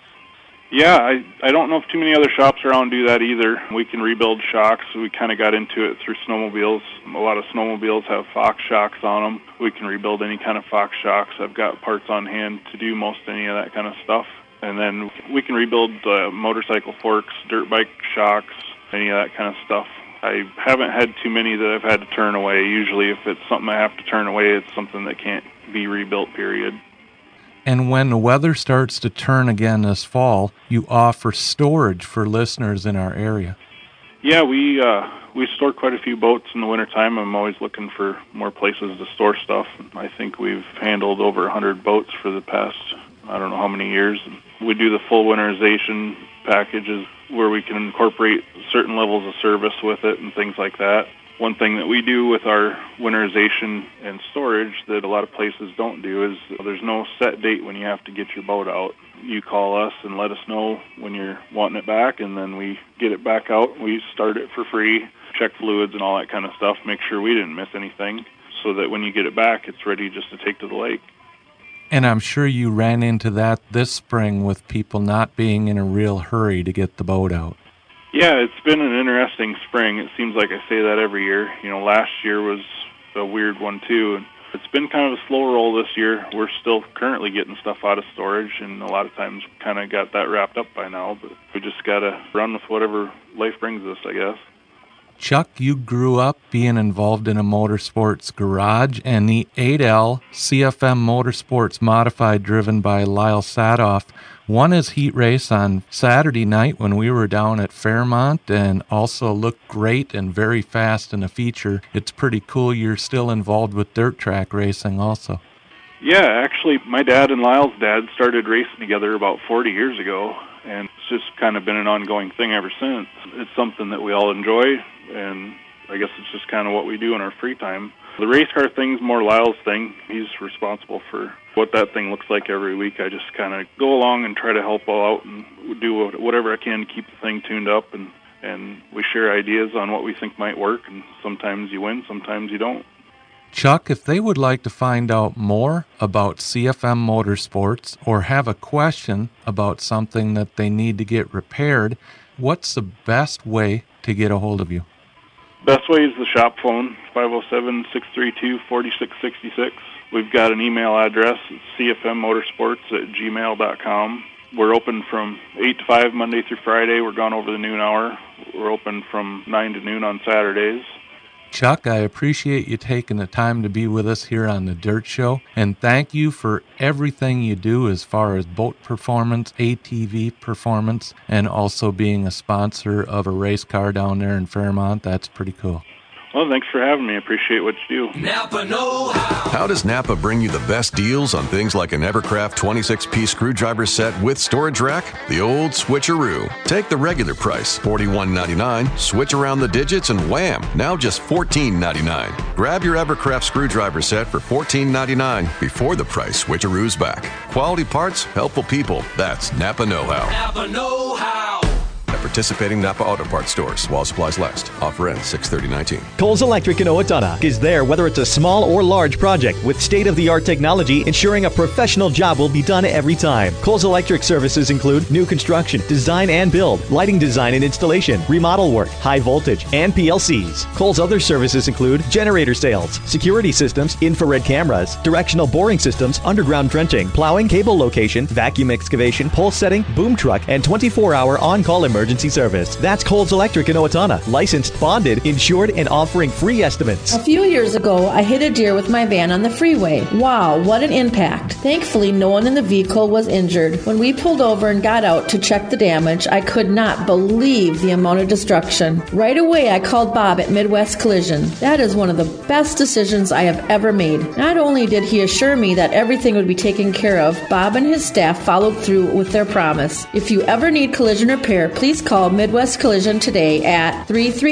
Yeah, I don't know if too many other shops around do that either. We can rebuild shocks. We kind of got into it through snowmobiles. A lot of snowmobiles have Fox shocks on them. We can rebuild any kind of Fox shocks. I've got parts on hand to do most any of that kind of stuff. And then we can rebuild motorcycle forks, dirt bike shocks, any of that kind of stuff. I haven't had too many that I've had to turn away. Usually if it's something I have to turn away, it's something that can't be rebuilt, period. And when the weather starts to turn again this fall, you offer storage for listeners in our area. Yeah, we store quite a few boats in the wintertime. I'm always looking for more places to store stuff. I think we've handled over 100 boats for the past, I don't know how many years. We do the full winterization packages where we can incorporate certain levels of service with it and things like that. One thing that we do with our winterization and storage that a lot of places don't do is there's no set date when you have to get your boat out. You call us and let us know when you're wanting it back, and then we get it back out. We start it for free, check fluids and all that kind of stuff, make sure we didn't miss anything, so that when you get it back, it's ready just to take to the lake. And I'm sure you ran into that this spring with people not being in a real hurry to get the boat out. Yeah, it's been an interesting spring. It seems like I say that every year. Last year was a weird one too. And it's been kind of a slow roll this year. We're still currently getting stuff out of storage, and a lot of times kind of got that wrapped up by now. But we just got to run with whatever life brings us, I guess. Chuck, you grew up being involved in a motorsports garage, and the 8L CFM Motorsports Modified driven by Lyle Sadoff won his heat race on Saturday night when we were down at Fairmont, and also looked great and very fast in a feature. It's pretty cool you're still involved with dirt track racing also. Yeah, actually, my dad and Lyle's dad started racing together about 40 years ago, and it's just kind of been an ongoing thing ever since. It's something that we all enjoy, and I guess it's just kind of what we do in our free time. The race car thing's more Lyle's thing. He's responsible for what that thing looks like every week. I just kind of go along and try to help out and do whatever I can to keep the thing tuned up, and we share ideas on what we think might work, and sometimes you win, sometimes you don't. Chuck, if they would like to find out more about CFM Motorsports or have a question about something that they need to get repaired, what's the best way to get a hold of you? Best way is the shop phone, 507-632-4666. We've got an email address, cfmmotorsports@gmail.com. We're open from 8 to 5 Monday through Friday. We're gone over the noon hour. We're open from 9 to noon on Saturdays. Chuck, I appreciate you taking the time to be with us here on The Dirt Show, and thank you for everything you do as far as boat performance, ATV performance, and also being a sponsor of a race car down there in Fairmont. That's pretty cool. Well, thanks for having me. I appreciate what you do. Napa know-how. How does Napa bring you the best deals on things like an Evercraft 26-piece screwdriver set with storage rack? The old switcheroo. Take the regular price, $41.99, switch around the digits, and wham, now just $14.99. Grab your Evercraft screwdriver set for $14.99 before the price switcheroo's back. Quality parts, helpful people. That's Napa know-how. Napa know-how. At participating Napa Auto Parts stores while supplies last. Offer ends 6/30/19. Coles Electric in Owatonna is there whether it's a small or large project with state-of-the-art technology ensuring a professional job will be done every time. Coles Electric services include new construction, design and build, lighting design and installation, remodel work, high voltage, and PLCs. Coles other services include generator sales, security systems, infrared cameras, directional boring systems, underground trenching, plowing, cable location, vacuum excavation, pole setting, boom truck, and 24-hour on-call emergency service. That's Coles Electric in Owatonna. Licensed, bonded, insured, and offering free estimates. A few years ago, I hit a deer with my van on the freeway. Wow, what an impact. Thankfully, no one in the vehicle was injured. When we pulled over and got out to check the damage, I could not believe the amount of destruction. Right away, I called Bob at Midwest Collision. That is one of the best decisions I have ever made. Not only did he assure me that everything would be taken care of, Bob and his staff followed through with their promise. If you ever need collision repair, please call Midwest Collision today at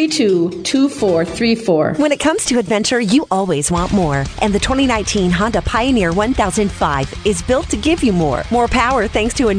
332-2434. When it comes to adventure, you always want more. And the 2019 Honda Pioneer 1005 is built to give you more. More power thanks to a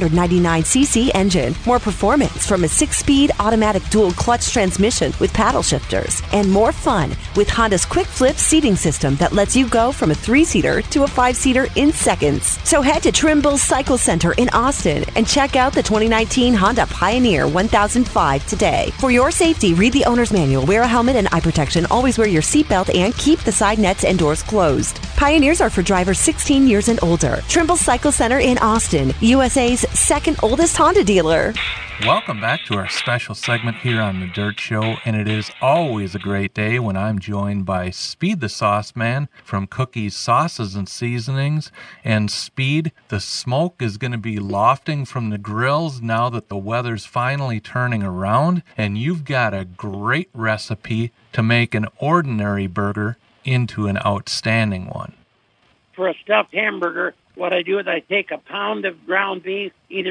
999cc engine. More performance from a 6-speed automatic dual clutch transmission with paddle shifters. And more fun with Honda's Quick Flip seating system that lets you go from a 3-seater to a 5-seater in seconds. So head to Trimble Cycle Center in Austin and check out the 2019 Honda Pioneer 1005 today. For your safety, read the owner's manual, wear a helmet and eye protection, always wear your seatbelt, and keep the side nets and doors closed. Pioneers are for drivers 16 years and older. Trimble Cycle Center in Austin, USA's second oldest Honda dealer. Welcome back to our special segment here on The Dirt Show, and it is always a great day when I'm joined by Speed the Sauce Man from Cookie's Sauces and Seasonings. And Speed, the smoke is going to be lofting from the grills now that the weather's finally turning around, and you've got a great recipe to make an ordinary burger into an outstanding one. For a stuffed hamburger, what I do is I take a pound of ground beef, either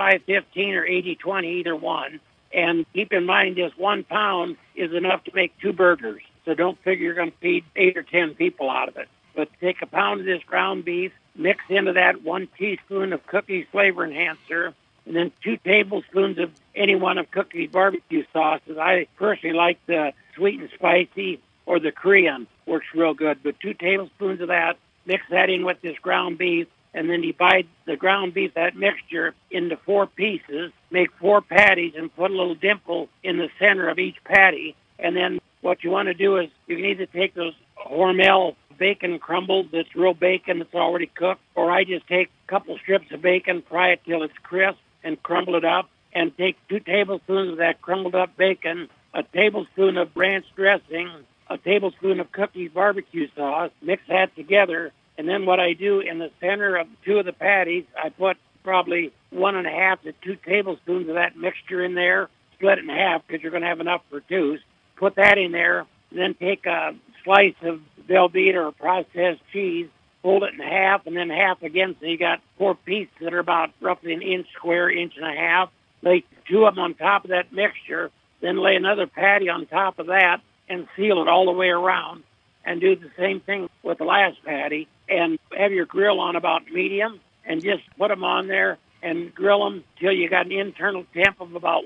85-15 or 80-20, either one. And keep in mind, this 1 pound is enough to make 2 burgers. So don't figure you're going to feed 8 or 10 people out of it. But take a pound of this ground beef, mix into that 1 teaspoon of Cookie's flavor enhancer, and then 2 tablespoons of any one of Cookie's barbecue sauces. I personally like the sweet and spicy or the Korean. Works real good. But 2 tablespoons of that. Mix that in with this ground beef, and then divide the ground beef, that mixture, into 4 pieces. Make 4 patties and put a little dimple in the center of each patty. And then what you want to do is you can either take those Hormel bacon crumbles, that's real bacon that's already cooked, or I just take a couple strips of bacon, fry it till it's crisp, and crumble it up, and take 2 tablespoons of that crumbled up bacon, a tablespoon of ranch dressing, a tablespoon of Cookie's barbecue sauce, mix that together, and then what I do in the center of 2 of the patties, I put probably 1.5 to 2 tablespoons of that mixture in there, split it in half because you're going to have enough for 2. Put that in there, and then take a slice of Velveeta or processed cheese, fold it in half, and then half again, so you got 4 pieces that are about roughly 1 inch square, 1.5 inches. Lay 2 of them on top of that mixture, then lay another patty on top of that, and seal it all the way around, and do the same thing with the last patty, and have your grill on about medium, and just put them on there and grill them till you got an internal temp of about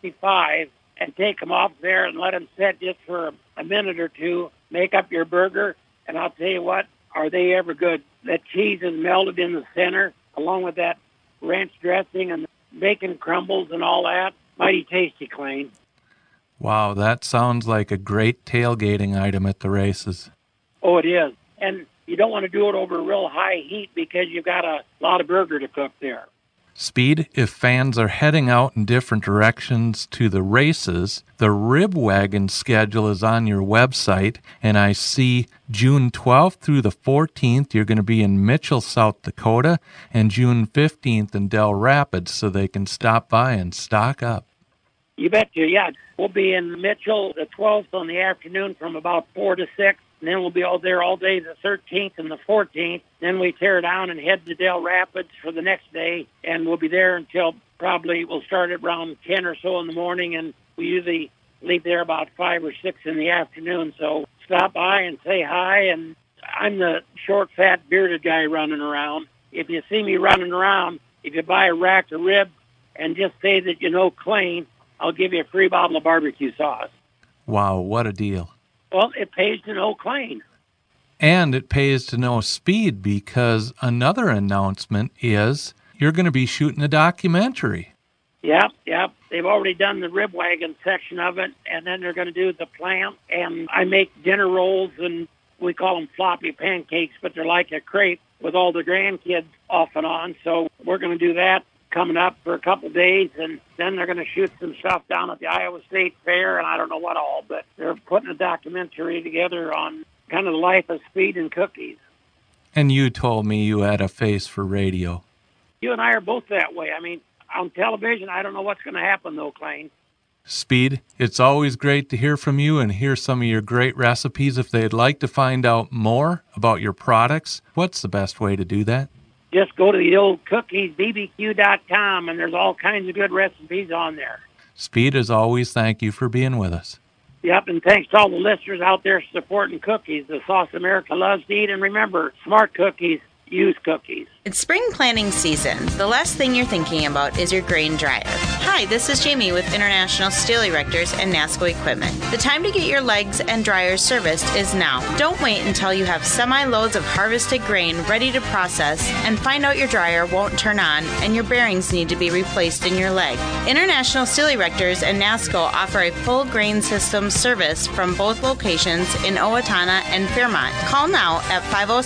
155, and take them off there and let them sit just for a minute or two. Make up your burger, and I'll tell you what, are they ever good. That cheese is melted in the center, along with that ranch dressing and bacon crumbles and all that. Mighty tasty, Clayne. Wow, that sounds like a great tailgating item at the races. Oh, it is. And you don't want to do it over real high heat because you've got a lot of burger to cook there. Speed, if fans are heading out in different directions to the races, the Rib Wagon schedule is on your website, and I see June 12th through the 14th, you're going to be in Mitchell, South Dakota, and June 15th in Del Rapids, so they can stop by and stock up. You betcha, yeah. We'll be in Mitchell the 12th on the afternoon from about 4 to 6. And then we'll be all there all day the 13th and the 14th. Then we tear down and head to Del Rapids for the next day. And we'll be there until probably we'll start at around 10 or so in the morning. And we usually leave there about 5 or 6 in the afternoon. So stop by and say hi. And I'm the short, fat, bearded guy running around. If you see me running around, if you buy a rack of ribs and just say that you know Clayne, I'll give you a free bottle of barbecue sauce. Wow, what a deal. Well, it pays to know Clayne. And it pays to know Speed, because another announcement is you're going to be shooting a documentary. Yep. They've already done the Rib Wagon section of it, and then they're going to do the plant. And I make dinner rolls, and we call them floppy pancakes, but they're like a crepe with all the grandkids off and on. So we're going to do that coming up for a couple of days, and then they're going to shoot some stuff down at the Iowa State Fair, and I don't know what all, but they're putting a documentary together on kind of the life of Speed and Cookies. And you told me you had a face for radio. You and I are both that way. I mean, on television, I don't know what's going to happen, though, Clayne. Speed, it's always great to hear from you and hear some of your great recipes. If they'd like to find out more about your products, what's the best way to do that? Just go to the old cookiesbbq.com, and there's all kinds of good recipes on there. Speed, as always, thank you for being with us. Yep, and thanks to all the listeners out there supporting Cookies, the sauce America loves to eat. And remember, smart cookies use Cookies. It's spring planting season. The last thing you're thinking about is your grain dryer. Hi, this is Jamie with International Steel Erectors and NASCO Equipment. The time to get your legs and dryers serviced is now. Don't wait until you have semi-loads of harvested grain ready to process and find out your dryer won't turn on and your bearings need to be replaced in your leg. International Steel Erectors and NASCO offer a full grain system service from both locations in Owatonna and Fairmont. Call now at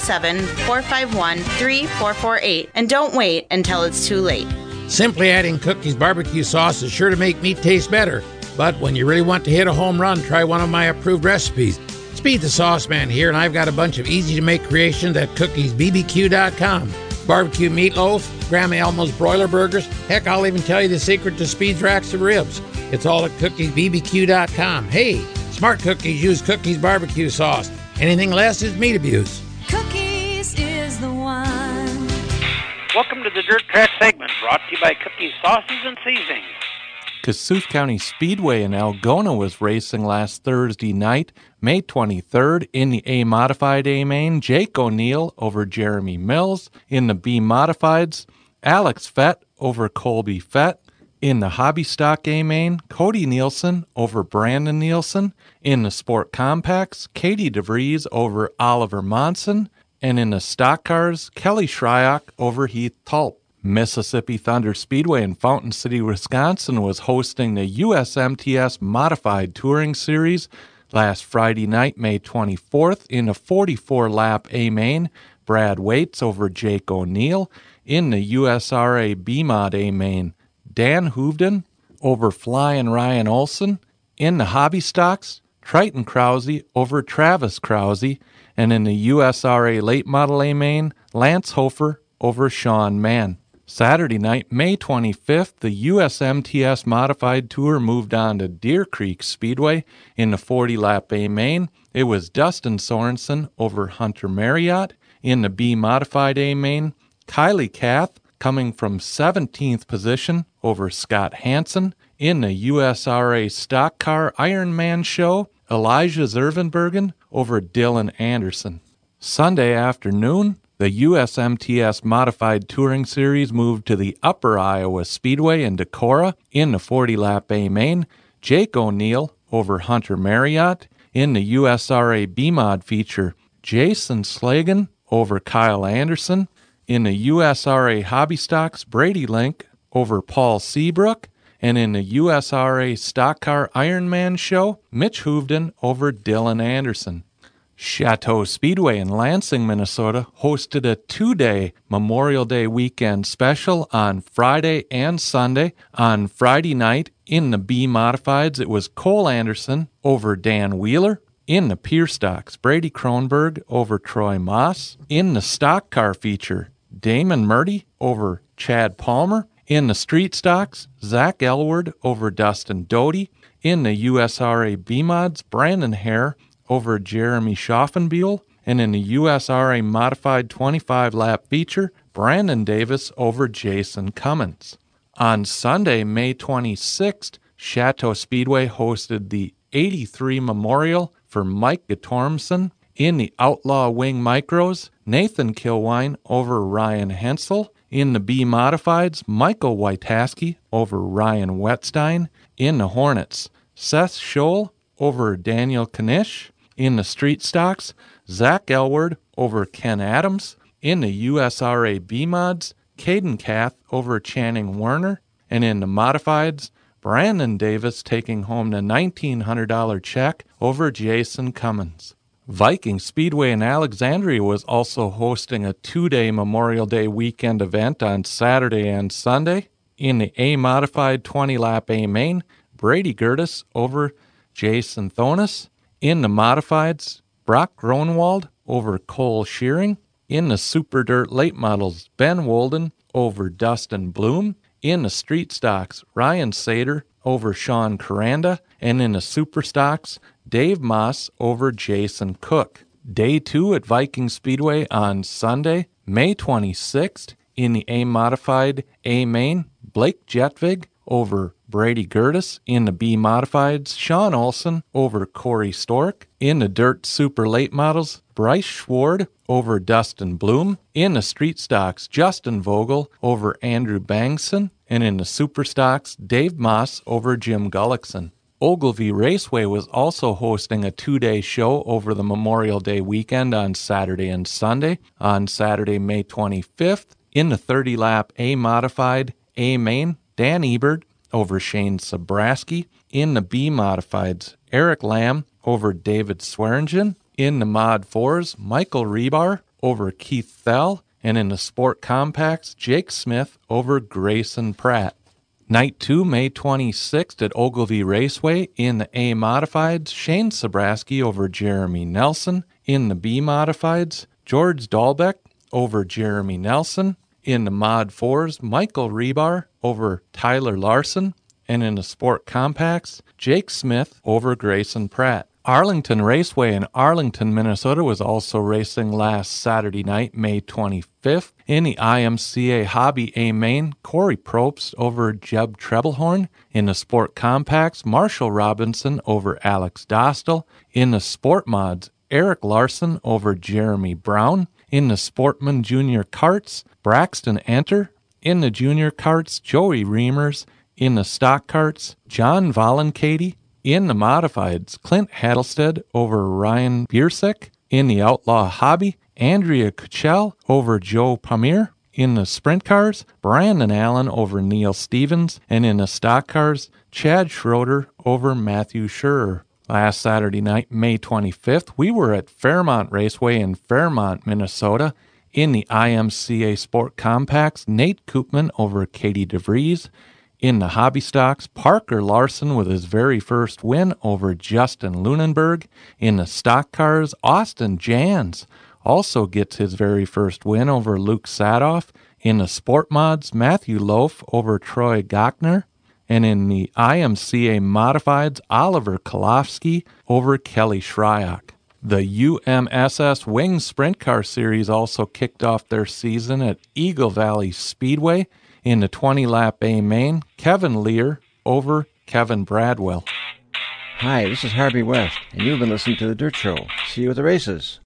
507-451-3448 and don't wait until it's too late. Simply adding Cookies barbecue sauce is sure to make meat taste better. But when you really want to hit a home run, try one of my approved recipes. Speed the Sauce Man here, and I've got a bunch of easy-to-make creations at cookiesbbq.com. Barbecue meatloaf, Grandma Elmo's broiler burgers. Heck, I'll even tell you the secret to Speed's racks of ribs. It's all at cookiesbbq.com. Hey, smart cookies use Cookies barbecue sauce. Anything less is meat abuse. Cookies is the one. Welcome to the Dirt Track segment, brought to you by Cookies Sauces and Seasonings. Kossuth County Speedway in Algona was racing last Thursday night, May 23rd, in the A-Modified A-Main. Jake O'Neill over Jeremy Mills. In the B-Modifieds, Alex Fett over Colby Fett. In the Hobby Stock A-Main, Cody Nielsen over Brandon Nielsen. In the Sport Compacts, Katie DeVries over Oliver Monson. And in the stock cars, Kelly Shryock over Heath Tulp. Mississippi Thunder Speedway in Fountain City, Wisconsin was hosting the USMTS Modified Touring Series last Friday night, May 24th, in a 44-lap A-Main. Brad Waits over Jake O'Neill. In the USRA B-Mod A-Main, Dan Hoovden over Flying Ryan Olson. In the Hobby Stocks, Triton Krause over Travis Krause. And in the USRA Late Model A-Main, Lance Hofer over Sean Mann. Saturday night, May 25th, the USMTS Modified Tour moved on to Deer Creek Speedway in the 40-lap A-Main. It was Dustin Sorensen over Hunter Marriott. In the B-Modified A-Main, Kylie Kath coming from 17th position over Scott Hansen. In the USRA Stock Car Ironman Show, Elijah Zervenbergen over Dylan Anderson. Sunday afternoon, the USMTS Modified Touring Series moved to the Upper Iowa Speedway in Decorah. In the 40-lap A main, Jake O'Neill over Hunter Marriott. In the USRA B-Mod feature, Jason Slagan over Kyle Anderson. In the USRA Hobby Stocks, Brady Link over Paul Seabrook. And in the USRA Stock Car Ironman show, Mitch Hoovden over Dylan Anderson. Chateau Speedway in Lansing, Minnesota hosted a 2-day Memorial Day weekend special on Friday and Sunday. On Friday night, in the B Modifieds, it was Cole Anderson over Dan Wheeler. In the Pier Stocks, Brady Kronberg over Troy Moss. In the Stock Car feature, Damon Murdy over Chad Palmer. In the Street Stocks, Zach Elward over Dustin Doty. In the USRA B-Mods, Brandon Hare over Jeremy Schaffenbuhl. And in the USRA Modified 25-lap feature, Brandon Davis over Jason Cummins. On Sunday, May 26th, Chateau Speedway hosted the 83 Memorial for Mike Gatormson. In the Outlaw Wing Micros, Nathan Kilwine over Ryan Hensel. In the B Modifieds, Michael Wojtaski over Ryan Wetstein. In the Hornets, Seth Scholl over Daniel Kanish. In the Street Stocks, Zach Elward over Ken Adams. In the USRA B-Mods, Caden Kath over Channing Werner. And in the Modifieds, Brandon Davis taking home the $1,900 check over Jason Cummins. Viking Speedway in Alexandria was also hosting a 2-day Memorial Day weekend event on Saturday and Sunday. In the A-Modified 20-lap A-Main, Brady Gertis over Jason Thonis. In the Modifieds, Brock Gronwald over Cole Shearing. In the Super Dirt Late Models, Ben Wolden over Dustin Bloom. In the Street Stocks, Ryan Sater over Sean Caranda. And in the Super Stocks, Dave Moss over Jason Cook. Day 2 at Viking Speedway on Sunday, May 26th. In the A-Modified A-Main, Blake Jetvig over Brady Gertis. In the B Modifieds, Sean Olson over Corey Stork. In the Dirt Super Late Models, Bryce Schward over Dustin Bloom. In the Street Stocks, Justin Vogel over Andrew Bangson. And in the Super Stocks, Dave Moss over Jim Gullickson. Ogilvy Raceway was also hosting a 2-day show over the Memorial Day weekend on Saturday and Sunday. On Saturday, May 25th, in the 30-lap A-Modified A-Main, Dan Ebert over Shane Sabraski. In the B-Modifieds, Eric Lamb over David Swearingen. In the Mod 4s, Michael Rebar over Keith Thel. And in the Sport Compacts, Jake Smith over Grayson Pratt. Night 2, May 26th at Ogilvy Raceway. In the A Modifieds, Shane Sabraski over Jeremy Nelson. In the B Modifieds, George Dahlbeck over Jeremy Nelson. In the Mod 4s, Michael Rebar over Tyler Larson. And in the Sport Compacts, Jake Smith over Grayson Pratt. Arlington Raceway in Arlington, Minnesota was also racing last Saturday night, May 25th. In the IMCA Hobby A-Main, Corey Probst over Jeb Trebelhorn. In the Sport Compacts, Marshall Robinson over Alex Dostal. In the Sport Mods, Eric Larson over Jeremy Brown. In the Sportman Junior Karts, Braxton Enter. In the Junior Karts, Joey Reimers. In the Stock Karts, John Vollenkady. In the Modifieds, Clint Hattlestead over Ryan Biersek. In the Outlaw Hobby, Andrea Kuchel over Joe Pamir. In the Sprint Cars, Brandon Allen over Neil Stevens. And in the Stock Cars, Chad Schroeder over Matthew Scherer. Last Saturday night, May 25th, we were at Fairmont Raceway in Fairmont, Minnesota. In the IMCA Sport Compacts, Nate Koopman over Katie DeVries. In the Hobby Stocks, Parker Larson with his very first win over Justin Lunenberg. In the Stock Cars, Austin Jans also gets his very first win over Luke Sadoff. In the Sport Mods, Matthew Loaf over Troy Gochner. And in the IMCA Modifieds, Oliver Kolofsky over Kelly Shryock. The UMSS Wings Sprint Car Series also kicked off their season at Eagle Valley Speedway. In the 20-lap A-Main, Kevin Lear over Kevin Bradwell. Hi, this is Harvey West, and you've been listening to The Dirt Show. See you at the races.